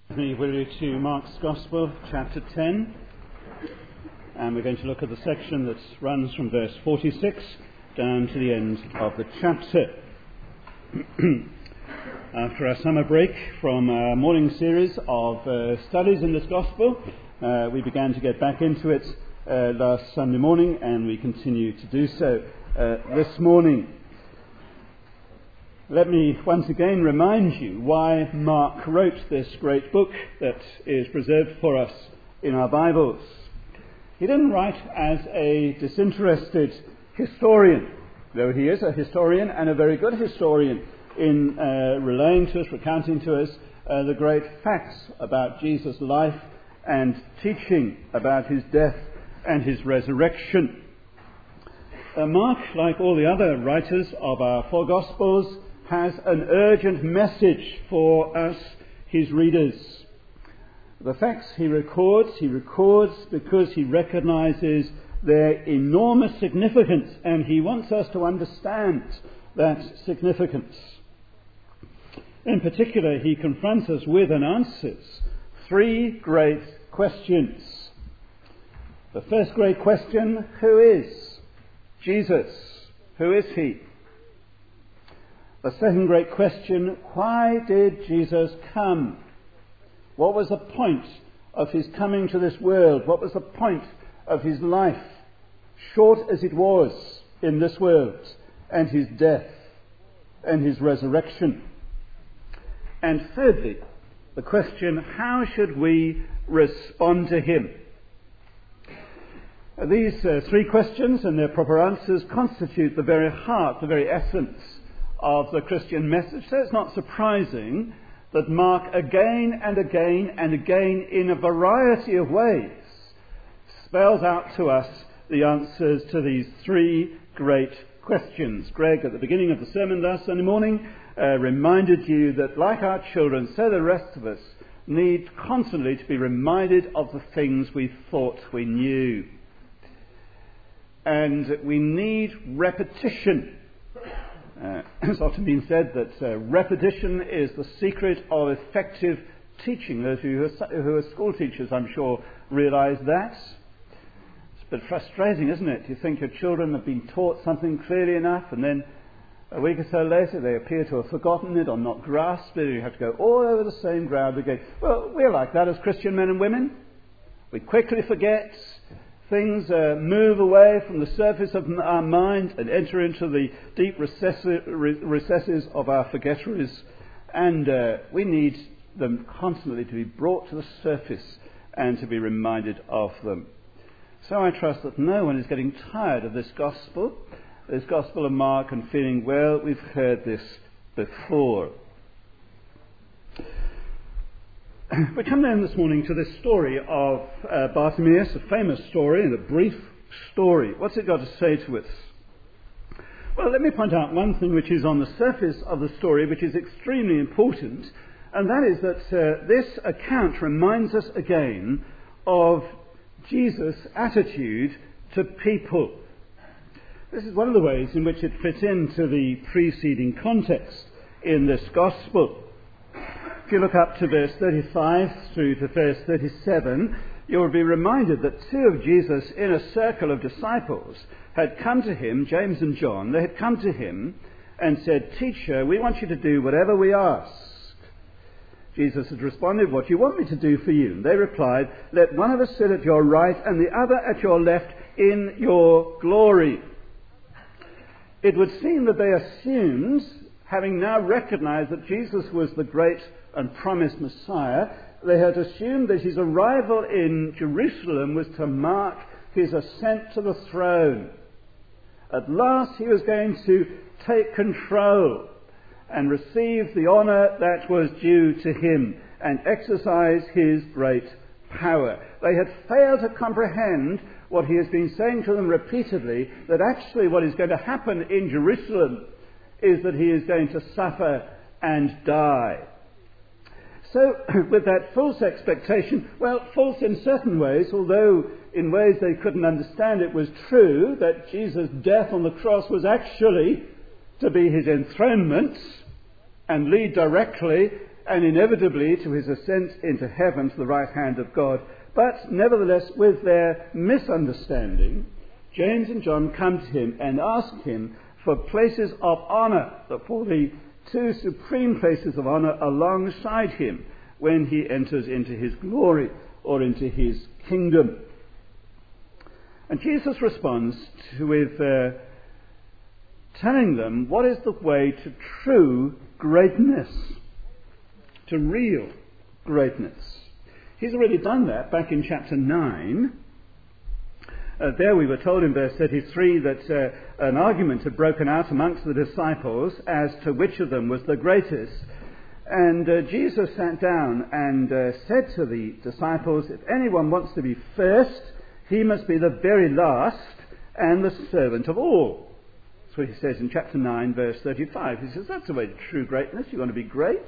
Me will you to Mark's Gospel, chapter 10, and we're going to look at the section that runs from verse 46 down to the end of the chapter. After our summer break from our morning series of studies in this Gospel, we began to get back into it last Sunday morning, and we continue to do so this morning. Let me once again remind you why Mark wrote this great book that is preserved for us in our Bibles. He didn't write as a disinterested historian, though he is a historian and a very good historian in relaying to us, recounting to us the great facts about Jesus' life and teaching about his death and his resurrection. Mark, like all the other writers of our four Gospels, has an urgent message for us, his readers. The facts he records because he recognizes their enormous significance, and he wants us to understand that significance. In particular, he confronts us with and answers three great questions. The first great question: who is Jesus? Who is he? The second great question: why did Jesus come? What was the point of his coming to this world? What was the point of his life, short as it was in this world, and his death and his resurrection? And thirdly, the question: how should we respond to him? These three questions and their proper answers constitute the very heart, the very essence of the Christian message. So it's not surprising that Mark again and again and again, in a variety of ways, spells out to us the answers to these three great questions. Greg, at the beginning of the sermon last Sunday morning, reminded you that, like our children, so the rest of us need constantly to be reminded of the things we thought we knew. And we need repetition. It's often been said that repetition is the secret of effective teaching. Those of you who are school teachers, I'm sure, realise that. It's a bit frustrating, isn't it? You think your children have been taught something clearly enough, and then a week or so later they appear to have forgotten it or not grasped it, and you have to go all over the same ground again. Well, we're like that as Christian men and women. We quickly forget. Things move away from the surface of our mind and enter into the deep recesses of our forgetteries, and we need them constantly to be brought to the surface and to be reminded of them. So I trust that no one is getting tired of this Gospel of Mark, and feeling, well, we've heard this before. We come then this morning to this story of Bartimaeus, a famous story and a brief story. What's it got to say to us? Well, let me point out one thing which is on the surface of the story, which is extremely important, and that is that this account reminds us again of Jesus' attitude to people. This is one of the ways in which it fits into the preceding context in this Gospel. If you look up to verse 35 through to verse 37, you'll be reminded that two of Jesus' inner circle of disciples had come to him, James and John. They had come to him and said, "Teacher, we want you to do whatever we ask." Jesus had responded, "What do you want me to do for you?" And they replied, "Let one of us sit at your right and the other at your left in your glory." It would seem that they assumed, having now recognized that Jesus was the great and promised Messiah, they had assumed that his arrival in Jerusalem was to mark his ascent to the throne. At last he was going to take control and receive the honour that was due to him and exercise his great power. They had failed to comprehend what he has been saying to them repeatedly, that actually what is going to happen in Jerusalem is that he is going to suffer and die. So, with that false expectation, well, false in certain ways, although in ways they couldn't understand, it was true that Jesus' death on the cross was actually to be his enthronement and lead directly and inevitably to his ascent into heaven to the right hand of God. But nevertheless, with their misunderstanding, James and John come to him and ask him for places of honor, for the two supreme places of honor alongside him when he enters into his glory or into his kingdom. And Jesus responds with telling them what is the way to true greatness, to real greatness. He's already done that back in chapter 9. There we were told in verse 33 that an argument had broken out amongst the disciples as to which of them was the greatest. And Jesus sat down and said to the disciples, if anyone wants to be first, he must be the very last and the servant of all. That's what he says in chapter 9, verse 35. He says, that's the way to true greatness. You want to be great?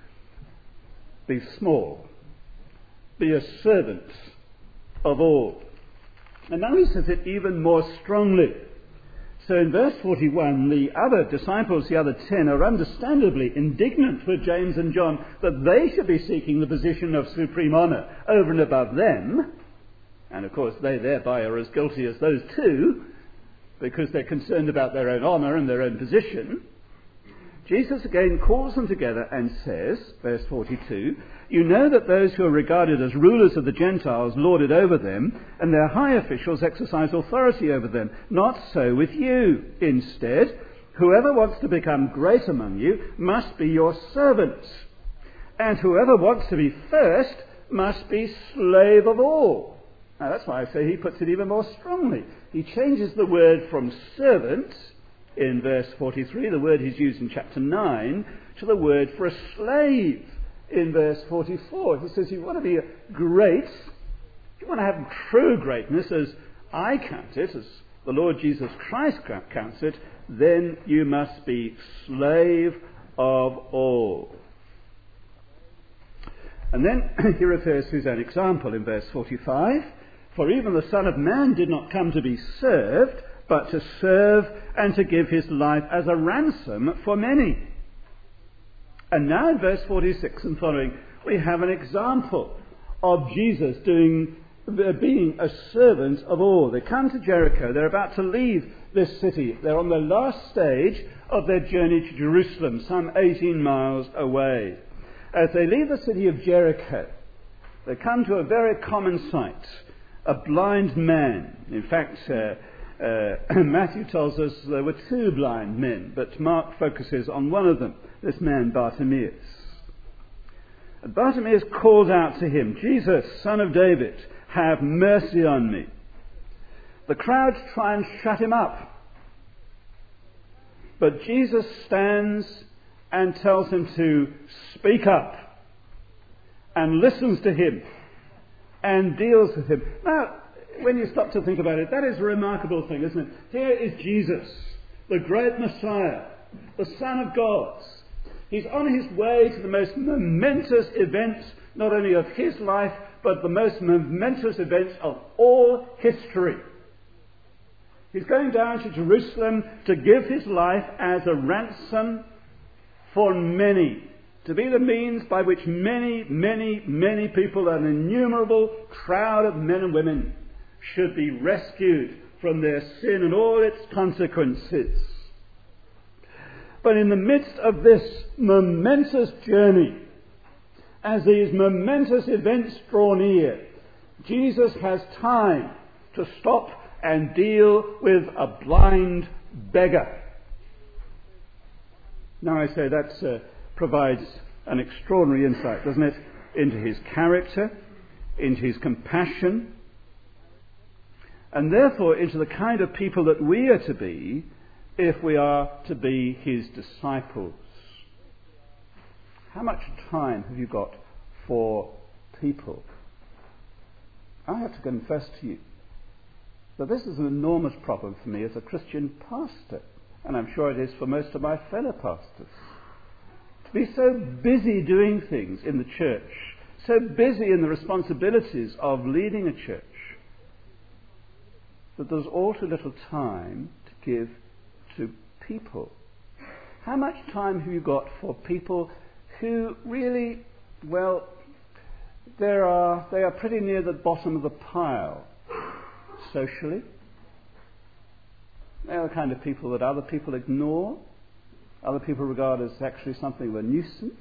Be small. Be a servant of all. And now he says it even more strongly. So in verse 41, the other disciples, the other 10, are understandably indignant with James and John that they should be seeking the position of supreme honor over and above them. And of course they thereby are as guilty as those two, because they're concerned about their own honor and their own position. Jesus again calls them together and says, verse 42, you know that those who are regarded as rulers of the Gentiles lord it over them, and their high officials exercise authority over them. Not so with you. Instead, whoever wants to become great among you must be your servant, and whoever wants to be first must be slave of all. Now that's why I say he puts it even more strongly. He changes the word from servant in verse 43, the word he's used in chapter 9, to the word for a slave in verse 44. He says, you want to be great, you want to have true greatness as I count it, as the Lord Jesus Christ counts it, then you must be slave of all. And then he refers to his own example in verse 45. For even the Son of Man did not come to be served, but to serve and to give his life as a ransom for many. And now in verse 46 and following, we have an example of Jesus being a servant of all. They come to Jericho. They're about to leave this city. They're on the last stage of their journey to Jerusalem, some 18 miles away. As they leave the city of Jericho, they come to a very common sight, a blind man. In fact, Matthew tells us there were two blind men, but Mark focuses on one of them, this man Bartimaeus. And Bartimaeus calls out to him, Jesus, Son of David, have mercy on me. The crowds try and shut him up, but Jesus stands and tells him to speak up and listens to him and deals with him. Now, when you stop to think about it, that is a remarkable thing, isn't it? Here is Jesus, the great Messiah, the Son of God. He's on his way to the most momentous event, not only of his life, but the most momentous event of all history. He's going down to Jerusalem to give his life as a ransom for many, to be the means by which many, many, many people, an innumerable crowd of men and women, should be rescued from their sin and all its consequences. But in the midst of this momentous journey, as these momentous events draw near, Jesus has time to stop and deal with a blind beggar. Now I say that provides an extraordinary insight, doesn't it, into his character, into his compassion, and therefore into the kind of people that we are to be if we are to be his disciples. How much time have you got for people? I have to confess to you that this is an enormous problem for me as a Christian pastor, and I'm sure it is for most of my fellow pastors. To be so busy doing things in the church, so busy in the responsibilities of leading a church, that there's all too little time to give to people. How much time have you got for people who really, well, they are pretty near the bottom of the pile socially. They are the kind of people that other people ignore, other people regard as actually something of a nuisance.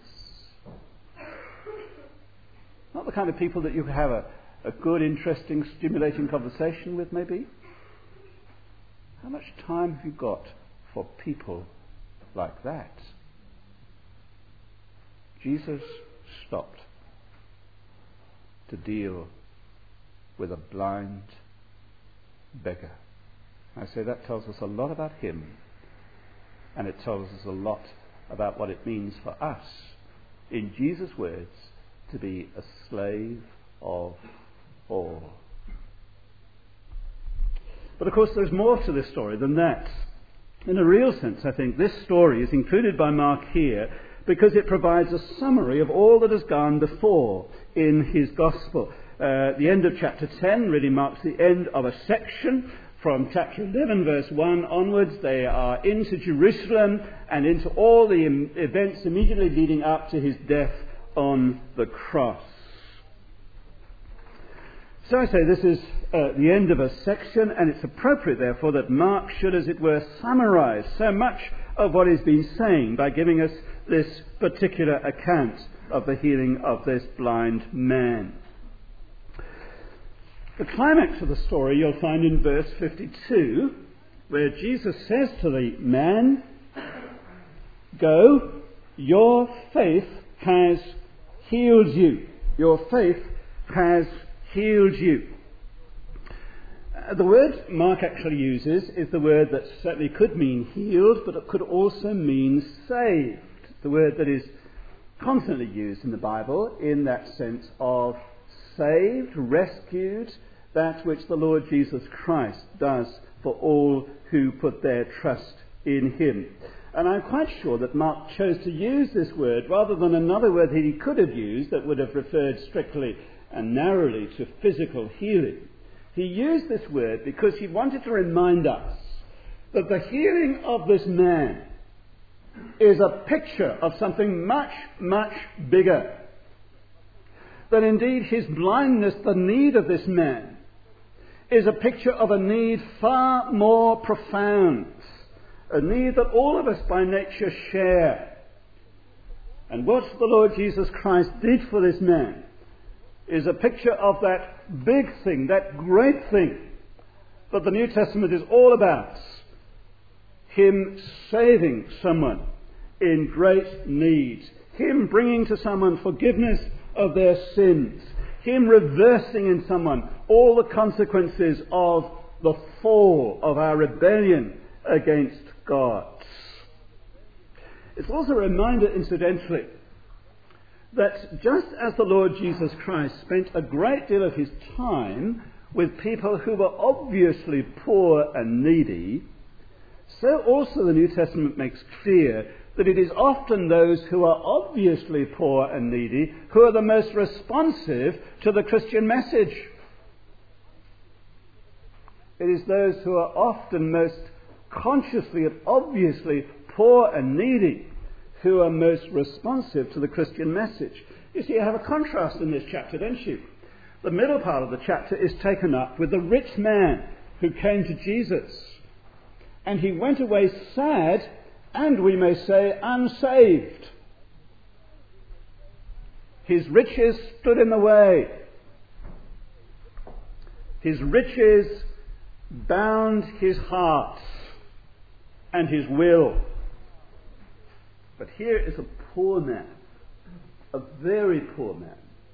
Not the kind of people that you could have a good, interesting, stimulating conversation with, maybe. How much time have you got for people like that? Jesus stopped to deal with a blind beggar. I say that tells us a lot about him, and it tells us a lot about what it means for us, in Jesus' words, to be a slave of all. But of course there's more to this story than that. In a real sense, I think this story is included by Mark here because it provides a summary of all that has gone before in his gospel. The end of chapter 10 really marks the end of a section. From chapter 11 verse 1 onwards, they are into Jerusalem and into all the events immediately leading up to his death on the cross. So I say this is the end of a section, and it's appropriate therefore that Mark should, as it were, summarize so much of what he's been saying by giving us this particular account of the healing of this blind man. The climax of the story you'll find in verse 52, where Jesus says to the man, "Go, your faith has healed you. Your faith has healed you." The word Mark actually uses is the word that certainly could mean healed, but it could also mean saved. The word that is constantly used in the Bible in that sense of saved, rescued, that which the Lord Jesus Christ does for all who put their trust in him. And I'm quite sure that Mark chose to use this word rather than another word that he could have used that would have referred strictly and narrowly to physical healing. He used this word because he wanted to remind us that the healing of this man is a picture of something much, much bigger. That indeed his blindness, the need of this man, is a picture of a need far more profound, a need that all of us by nature share. And what the Lord Jesus Christ did for this man is a picture of that big thing, that great thing that the New Testament is all about. Him saving someone in great need. Him bringing to someone forgiveness of their sins. Him reversing in someone all the consequences of the fall of our rebellion against God. It's also a reminder, incidentally, that just as the Lord Jesus Christ spent a great deal of his time with people who were obviously poor and needy, so also the New Testament makes clear that it is often those who are obviously poor and needy who are the most responsive to the Christian message. It is those who are often most consciously and obviously poor and needy who are most responsive to the Christian message. You see, you have a contrast in this chapter, don't you? The middle part of the chapter is taken up with the rich man who came to Jesus. And he went away sad, and we may say unsaved. His riches stood in the way. His riches bound his heart and his will. But here is a poor man, a very poor man,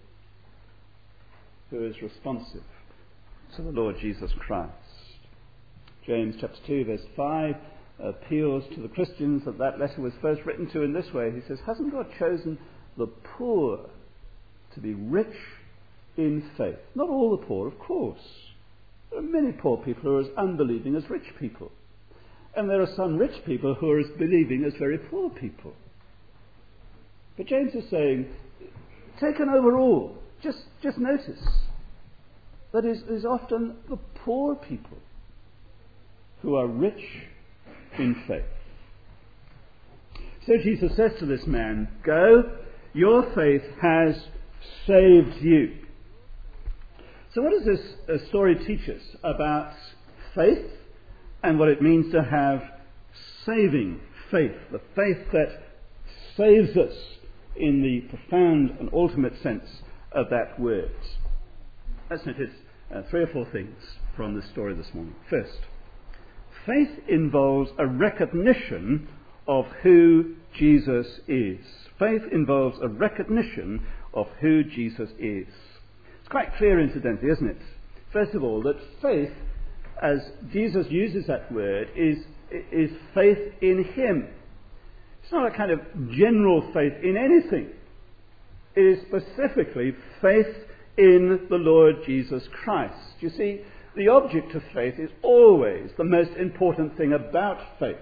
who is responsive to the Lord Jesus Christ. James chapter 2 verse 5 appeals to the Christians that letter was first written to in this way. He says, "Hasn't God chosen the poor to be rich in faith?" Not all the poor, of course. There are many poor people who are as unbelieving as rich people. And there are some rich people who are as believing as very poor people. But James is saying, taken overall, just notice that it is often the poor people who are rich in faith. So Jesus says to this man, "Go, Your faith has saved you. So what does this story teach us about faith and what it means to have saving faith? The faith that saves us in the profound and ultimate sense of that word. Let's notice 3 or 4 things from this story this morning. First, faith involves a recognition of who Jesus is. Faith involves a recognition of who Jesus is. It's quite clear, incidentally, isn't it? First of all, that faith, as Jesus uses that word, is faith in him. It's not a kind of general faith in anything. It is specifically faith in the Lord Jesus Christ. You see, the object of faith is always the most important thing about faith.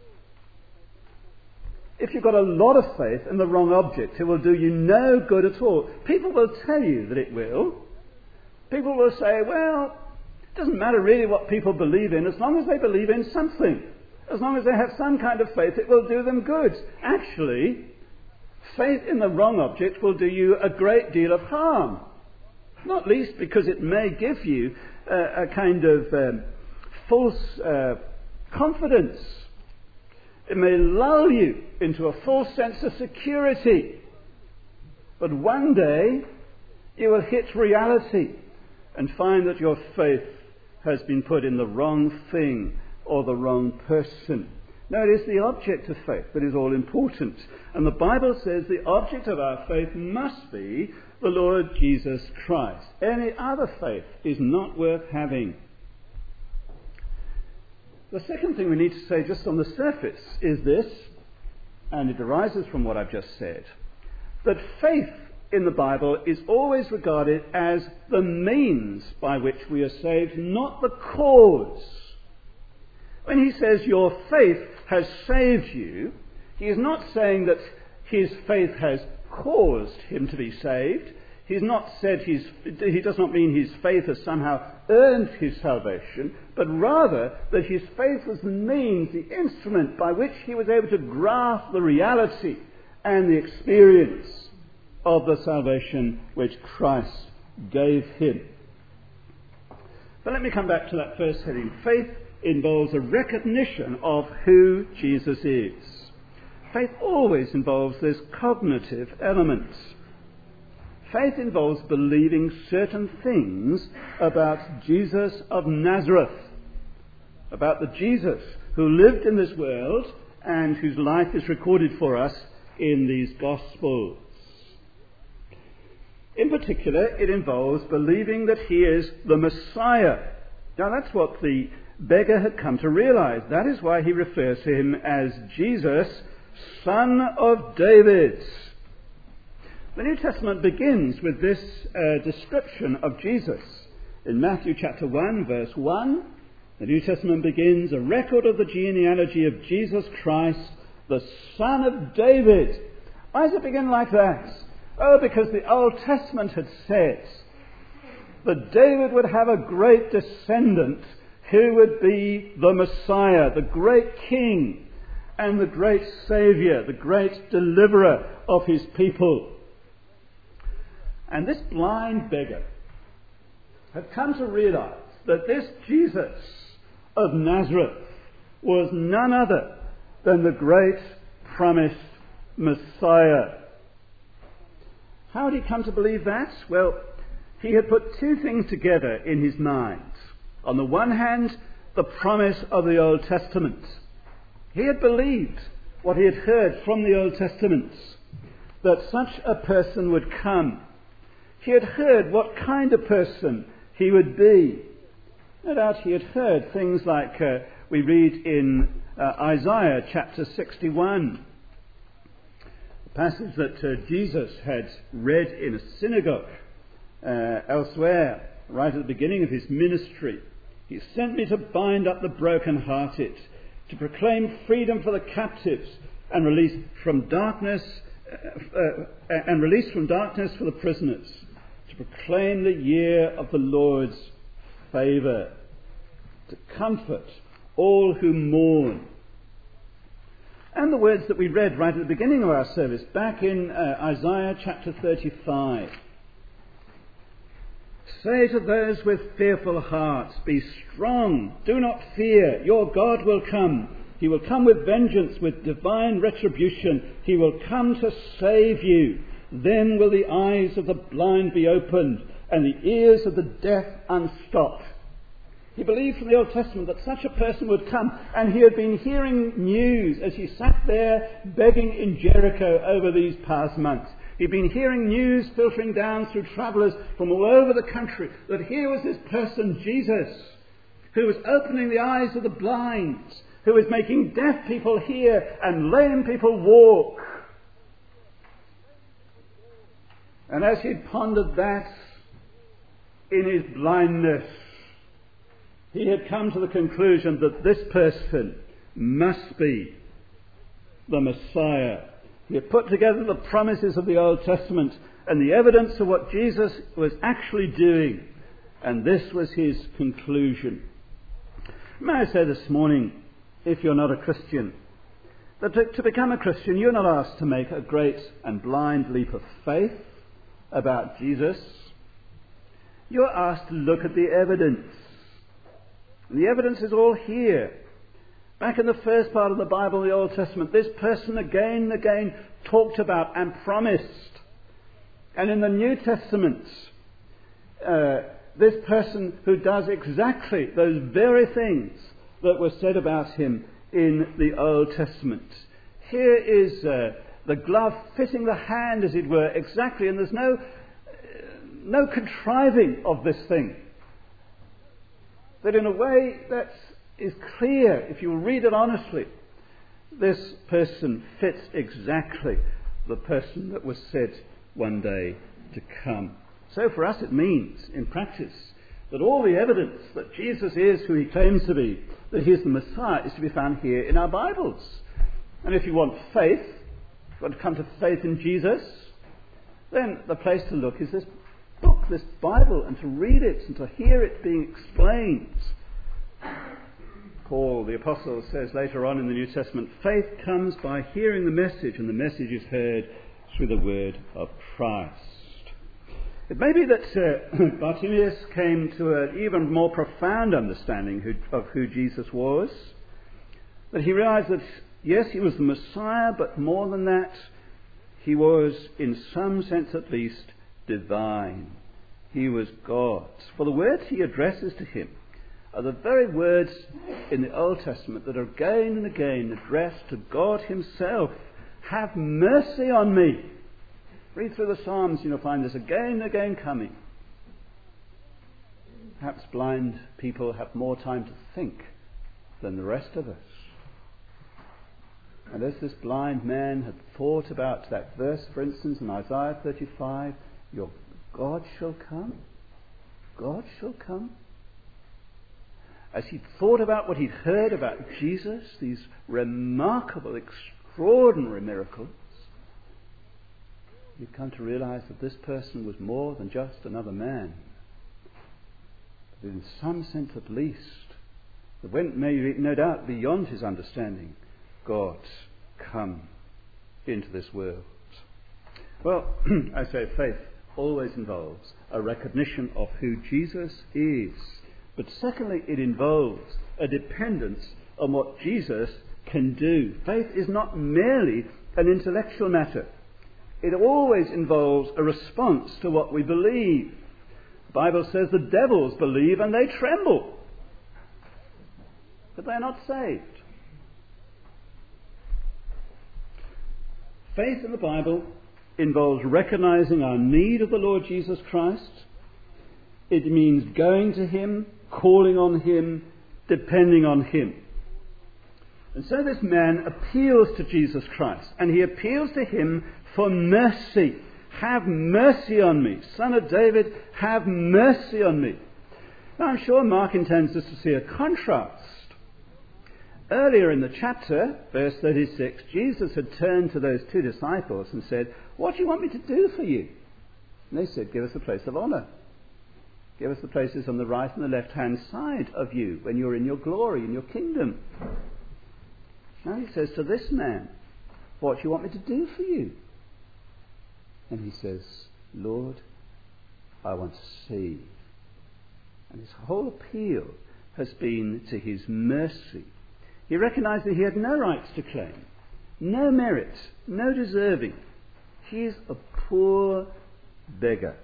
If you've got a lot of faith in the wrong object, it will do you no good at all. People will tell you that it will. People will say, well, it doesn't matter really what people believe in, as long as they believe in something. As long as they have some kind of faith, it will do them good. Actually, faith in the wrong object will do you a great deal of harm. Not least because it may give you a kind of false confidence. It may lull you into a false sense of security. But one day you will hit reality and find that your faith has been put in the wrong thing or the wrong person. No, it is the object of faith that is all important. And the Bible says the object of our faith must be the Lord Jesus Christ. Any other faith is not worth having. The second thing we need to say just on the surface is this, and it arises from what I've just said, that faith in the Bible is always regarded as the means by which we are saved, not the cause. When he says your faith has saved you, he is not saying that his faith has caused him to be saved. He does not mean his faith has somehow earned his salvation, but rather that his faith was the means, the instrument by which he was able to grasp the reality and the experience of the salvation which Christ gave him. But let me come back to that first heading. Faith involves a recognition of who Jesus is. Faith always involves this cognitive element. Faith involves believing certain things about Jesus of Nazareth, about the Jesus who lived in this world and whose life is recorded for us in these Gospels. In particular, it involves believing that he is the Messiah. Now that's what the beggar had come to realize. That is why he refers to him as Jesus, Son of David. The New Testament begins with this description of Jesus. In Matthew chapter 1, verse 1, the New Testament begins, a record of the genealogy of Jesus Christ, the Son of David. Why does it begin like that? Oh, because the Old Testament had said that David would have a great descendant who would be the Messiah, the great King and the great Saviour, the great deliverer of his people. And this blind beggar had come to realize that this Jesus of Nazareth was none other than the great promised Messiah. How had he come to believe that? Well, he had put two things together in his mind. On the one hand, the promise of the Old Testament. He had believed what he had heard from the Old Testament, that such a person would come. He had heard what kind of person he would be. No doubt he had heard things like we read in Isaiah chapter 61, a passage that Jesus had read in a synagogue elsewhere, right at the beginning of his ministry. He sent me to bind up the brokenhearted, to proclaim freedom for the captives, and release from darkness for the prisoners, to proclaim the year of the Lord's favour, to comfort all who mourn. And the words that we read right at the beginning of our service, back in Isaiah chapter 35. Say to those with fearful hearts, be strong, do not fear, your God will come. He will come with vengeance, with divine retribution. He will come to save you. Then will the eyes of the blind be opened and the ears of the deaf unstopped. He believed from the Old Testament that such a person would come, and he had been hearing news as he sat there begging in Jericho over these past months. He'd been hearing news filtering down through travellers from all over the country that here was this person, Jesus, who was opening the eyes of the blind, who was making deaf people hear and lame people walk. And as he'd pondered that in his blindness, he had come to the conclusion that this person must be the Messiah. He had put together the promises of the Old Testament and the evidence of what Jesus was actually doing, and this was his conclusion. May I say this morning, if you're not a Christian, that to become a Christian, you're not asked to make a great and blind leap of faith about Jesus. You're asked to look at the evidence. And the evidence is all here. Back in the first part of the Bible, the Old Testament, this person again and again talked about and promised. And in the New Testament, this person who does exactly those very things that were said about him in the Old Testament. Here is the glove fitting the hand, as it were, exactly, and there's no contriving of this thing. That in a way that is clear, if you read it honestly, this person fits exactly the person that was said one day to come. So for us it means, in practice, that all the evidence that Jesus is who he claims to be, that he is the Messiah, is to be found here in our Bibles. And if you want faith, if you want to come to faith in Jesus, then the place to look is this book, this Bible, and to read it and to hear it being explained. Paul, the Apostle, says later on in the New Testament, faith comes by hearing the message, and the message is heard through the word of Christ. It may be that Bartimaeus came to an even more profound understanding of who Jesus was, that he realized that, yes, he was the Messiah, but more than that, he was, in some sense at least, divine. He was God. For the words he addresses to him are the very words in the Old Testament that are again and again addressed to God himself. Have mercy on me. Read through the Psalms and you'll find this again and again coming. Perhaps blind people have more time to think than the rest of us. And as this blind man had thought about that verse, for instance, in Isaiah 35, your God shall come. God shall come. As he'd thought about what he'd heard about Jesus, these remarkable, extraordinary miracles, he'd come to realize that this person was more than just another man. But in some sense at least, that went maybe no doubt beyond his understanding, God come into this world. Well, I say faith always involves a recognition of who Jesus is. But secondly, it involves a dependence on what Jesus can do. Faith is not merely an intellectual matter. It always involves a response to what we believe. The Bible says the devils believe and they tremble. But they are not saved. Faith in the Bible involves recognizing our need of the Lord Jesus Christ. It means going to him, calling on him, depending on him. And so this man appeals to Jesus Christ, and he appeals to him for mercy. Have mercy on me. Son of David, have mercy on me. Now I'm sure Mark intends us to see a contrast. Earlier in the chapter, verse 36, Jesus had turned to those two disciples and said, what do you want me to do for you? And they said, give us a place of honour. Give us the places on the right and the left-hand side of you when you're in your glory, in your kingdom. Now he says to this man, what do you want me to do for you? And he says, Lord, I want to see. And his whole appeal has been to his mercy. He recognized that he had no rights to claim, no merit, no deserving. He is a poor beggar.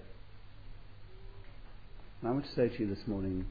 And I want to say to you this morning,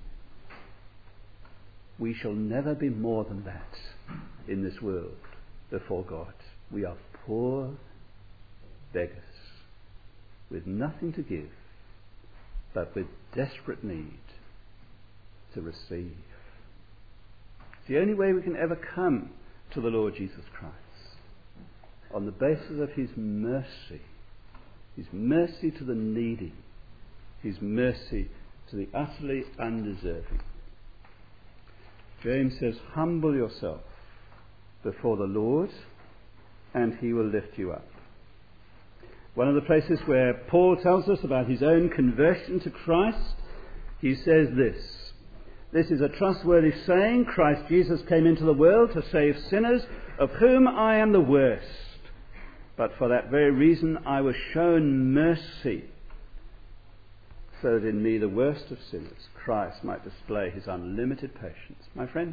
we shall never be more than that in this world before God. We are poor beggars with nothing to give, but with desperate need to receive. It's the only way we can ever come to the Lord Jesus Christ, on the basis of his mercy to the needy, his mercy to the utterly undeserving. James says, humble yourself before the Lord and he will lift you up. One of the places where Paul tells us about his own conversion to Christ, he says this is a trustworthy saying, Christ Jesus came into the world to save sinners, of whom I am the worst. But for that very reason I was shown mercy, so that in me, the worst of sinners, Christ might display his unlimited patience. My friend,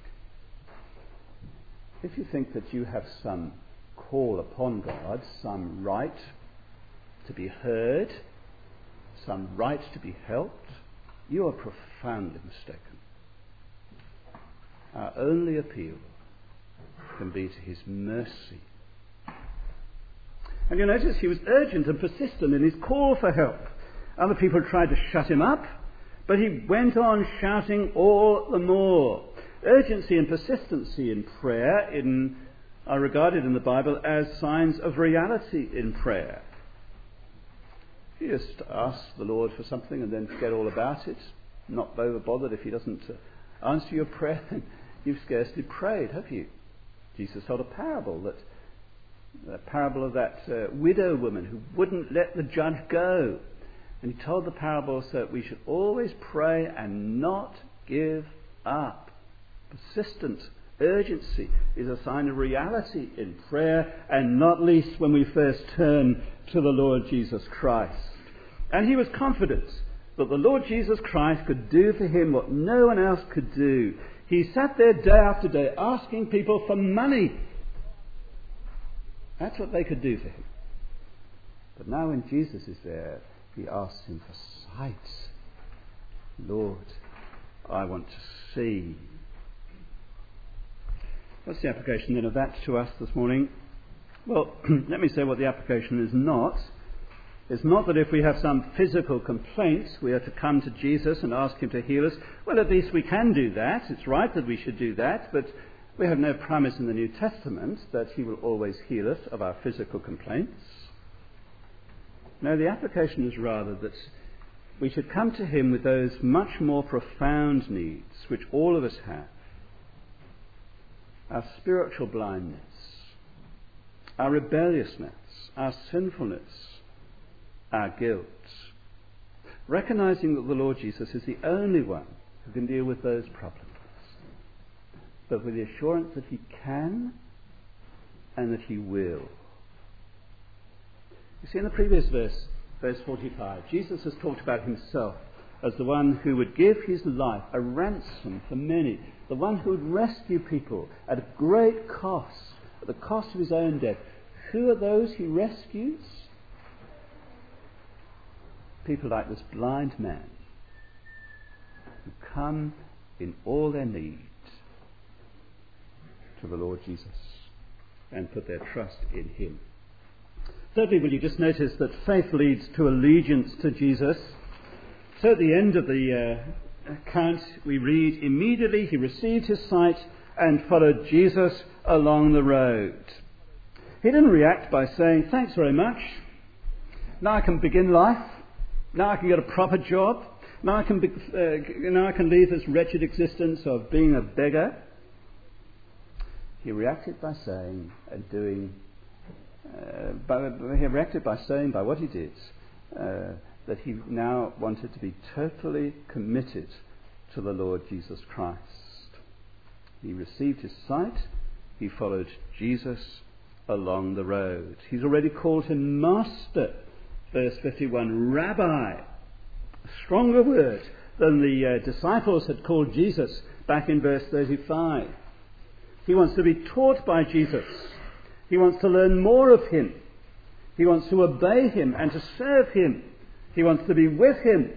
if you think that you have some call upon God, some right to be heard, some right to be helped, you are profoundly mistaken. Our only appeal can be to his mercy. And you notice he was urgent and persistent in his call for help. Other people tried to shut him up, but he went on shouting all the more. Urgency and persistency in prayer are regarded in the Bible as signs of reality in prayer. If you just ask the Lord for something and then forget all about it, not over bothered if he doesn't answer your prayer, then you've scarcely prayed, have you? Jesus told a parable of that widow woman who wouldn't let the judge go. And he told the parable so that we should always pray and not give up. Persistent urgency is a sign of reality in prayer, and not least when we first turn to the Lord Jesus Christ. And he was confident that the Lord Jesus Christ could do for him what no one else could do. He sat there day after day asking people for money. That's what they could do for him. But now when Jesus is there, he asks him for sight. Lord, I want to see. What's the application then of that to us this morning? Well, let me say what the application is not. It's not that if we have some physical complaints, we are to come to Jesus and ask him to heal us. Well, at least we can do that. It's right that we should do that, but we have no promise in the New Testament that he will always heal us of our physical complaints. No, the application is rather that we should come to him with those much more profound needs which all of us have. Our spiritual blindness, our rebelliousness, our sinfulness, our guilt. Recognizing that the Lord Jesus is the only one who can deal with those problems, but with the assurance that he can and that he will. You see, in the previous verse 45, Jesus has talked about himself as the one who would give his life a ransom for many, the one who would rescue people at a great cost, at the cost of his own death. Who are those he rescues? People like this blind man who come in all their need to the Lord Jesus and put their trust in him. Thirdly, will you just notice that faith leads to allegiance to Jesus? So at the end of the account we read, immediately he received his sight and followed Jesus along the road. He didn't react by saying, thanks very much, now I can begin life, now I can get a proper job, now I can leave this wretched existence of being a beggar. He reacted by saying and doing, by what he did, that he now wanted to be totally committed to the Lord Jesus Christ. He received his sight, he followed Jesus along the road. He's already called him Master, verse 51, Rabbi, a stronger word than the disciples had called Jesus back in verse 35. He wants to be taught by Jesus. He wants to learn more of him. He wants to obey him and to serve him. He wants to be with him.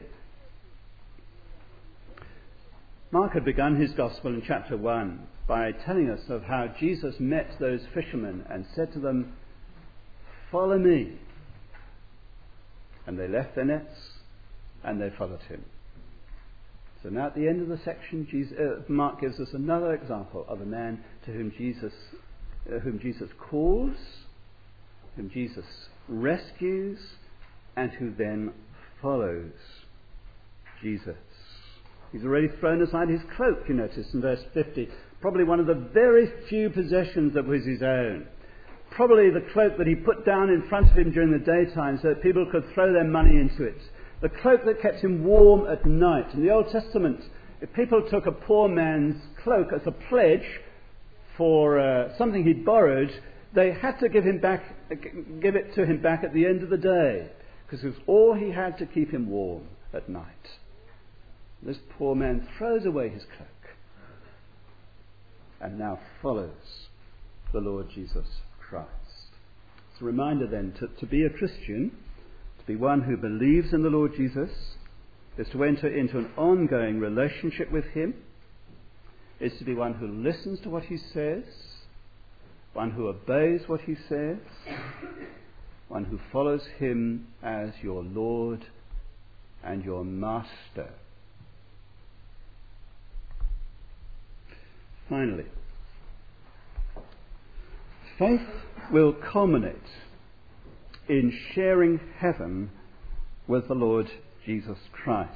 Mark had begun his gospel in chapter 1 by telling us of how Jesus met those fishermen and said to them, "Follow me." And they left their nets and they followed him. So now at the end of the section, Mark gives us another example of a man to whom Jesus calls, whom Jesus rescues, and who then follows Jesus. He's already thrown aside his cloak, you notice, in verse 50. Probably one of the very few possessions that was his own. Probably the cloak that he put down in front of him during the daytime so that people could throw their money into it. The cloak that kept him warm at night. In the Old Testament, if people took a poor man's cloak as a pledge for something he'd borrowed, they had to give it to him back at the end of the day, because it was all he had to keep him warm at night. This poor man throws away his cloak and now follows the Lord Jesus Christ. It's a reminder then to be a Christian, to be one who believes in the Lord Jesus, is to enter into an ongoing relationship with him, is to be one who listens to what he says, one who obeys what he says, one who follows him as your Lord and your Master. Finally, faith will culminate in sharing heaven with the Lord Jesus Christ.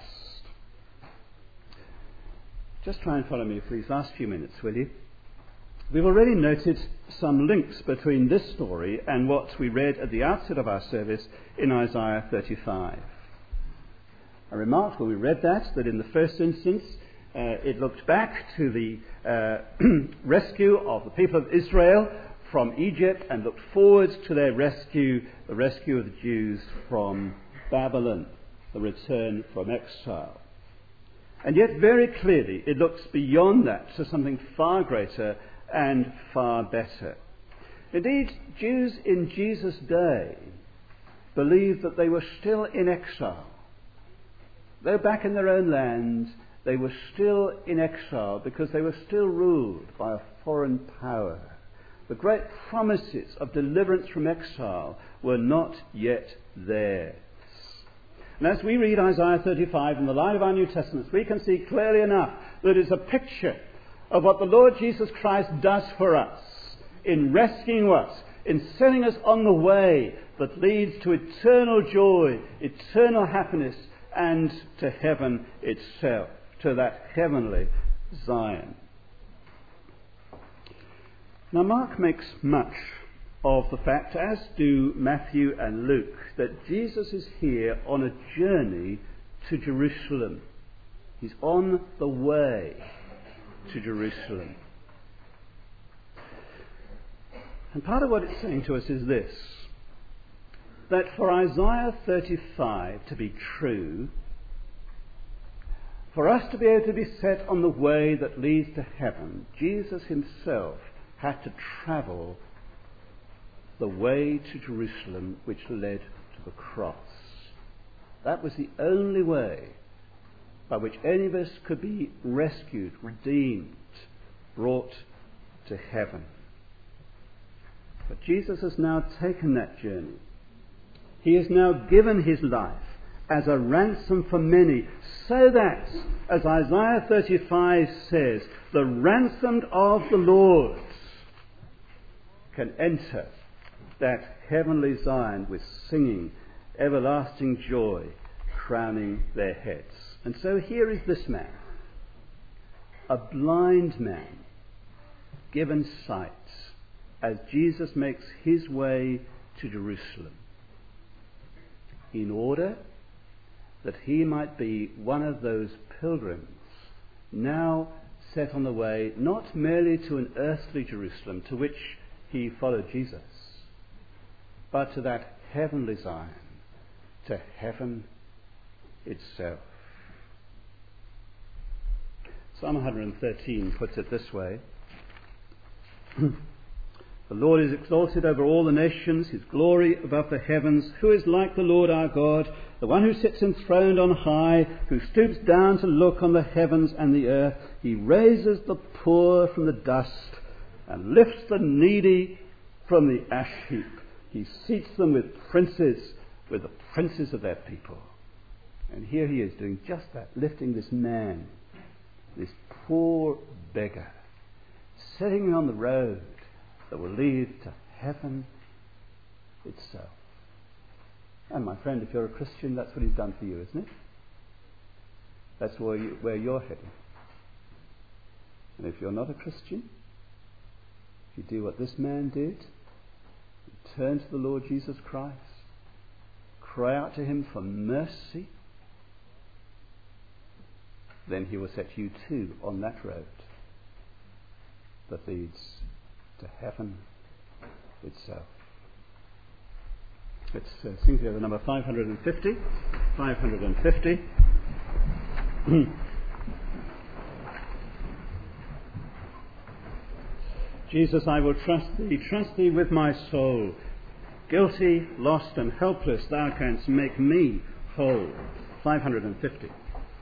Just try and follow me for these last few minutes, will you? We've already noted some links between this story and what we read at the outset of our service in Isaiah 35. I remarked when we read that in the first instance it looked back to the rescue of the people of Israel from Egypt and looked forward to their rescue, the rescue of the Jews from Babylon, the return from exile. And yet very clearly it looks beyond that to something far greater and far better. Indeed, Jews in Jesus' day believed that they were still in exile. Though back in their own land, they were still in exile because they were still ruled by a foreign power. The great promises of deliverance from exile were not yet theirs. And as we read Isaiah 35 in the light of our New Testaments, we can see clearly enough that it's a picture of what the Lord Jesus Christ does for us in rescuing us, in setting us on the way that leads to eternal joy, eternal happiness, and to heaven itself, to that heavenly Zion. Now Mark makes much of the fact, as do Matthew and Luke, that Jesus is here on a journey to Jerusalem. He's on the way to Jerusalem. And part of what it's saying to us is this, that for Isaiah 35 to be true, for us to be able to be set on the way that leads to heaven, Jesus himself had to travel the way to Jerusalem which led to the cross. That was the only way by which any of us could be rescued, redeemed, brought to heaven. But Jesus has now taken that journey. He has now given his life as a ransom for many, so that, as Isaiah 35 says, the ransomed of the Lord can enter that heavenly Zion with singing, everlasting joy crowning their heads. And so here is this man, a blind man, given sight, as Jesus makes his way to Jerusalem, in order that he might be one of those pilgrims now set on the way not merely to an earthly Jerusalem to which he followed Jesus, but to that heavenly Zion, to heaven itself. Psalm 113 puts it this way: The Lord is exalted over all the nations, his glory above the heavens. Who is like the Lord our God, the one who sits enthroned on high, who stoops down to look on the heavens and the earth? He raises the poor from the dust and lifts the needy from the ash heap. He seats them with the princes of their people. And here he is doing just that, lifting this man, this poor beggar, setting him on the road that will lead to heaven itself. And my friend, if you're a Christian, that's what he's done for you, isn't it? That's where you're heading. And if you're not a Christian, if you do what this man did, you turn to the Lord Jesus Christ, cry out to him for mercy, then he will set you too on that road that leads to heaven itself. Let's sing together number 550. 550. Jesus, I will trust thee with my soul. Guilty, lost and helpless, thou canst make me whole. 550.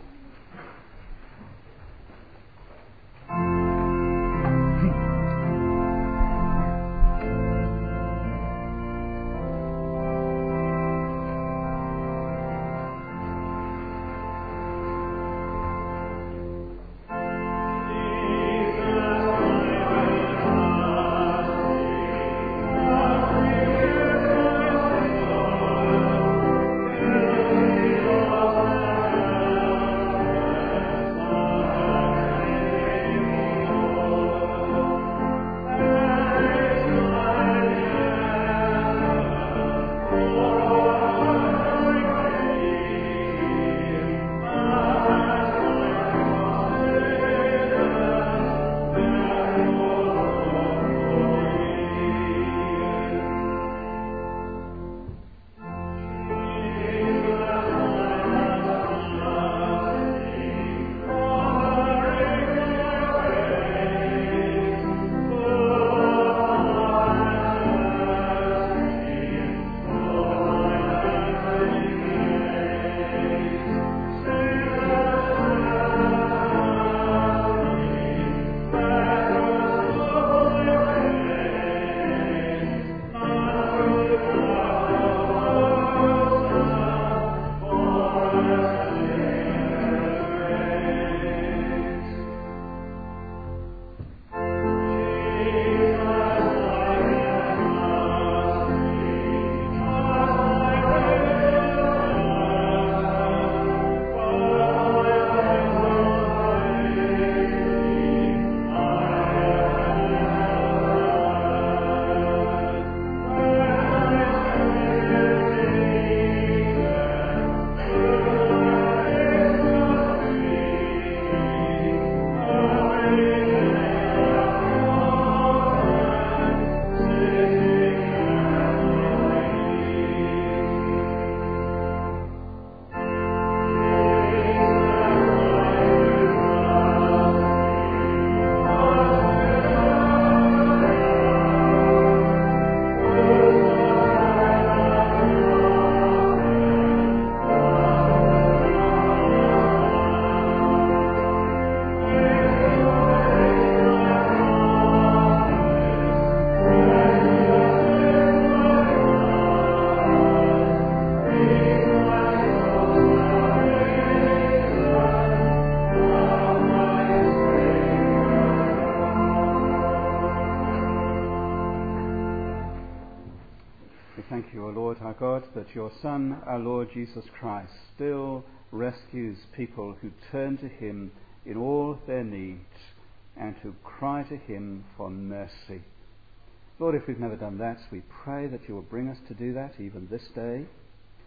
That your Son, our Lord Jesus Christ, still rescues people who turn to him in all their needs and who cry to him for mercy. Lord, if we've never done that, we pray that you will bring us to do that even this day.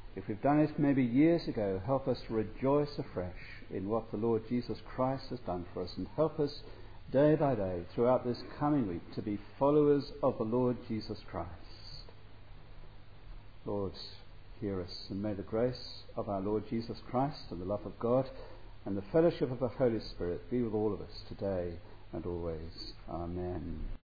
If we've done it maybe years ago, help us rejoice afresh in what the Lord Jesus Christ has done for us, and help us day by day throughout this coming week to be followers of the Lord Jesus Christ. Lord, hear us, and may the grace of our Lord Jesus Christ and the love of God and the fellowship of the Holy Spirit be with all of us today and always. Amen.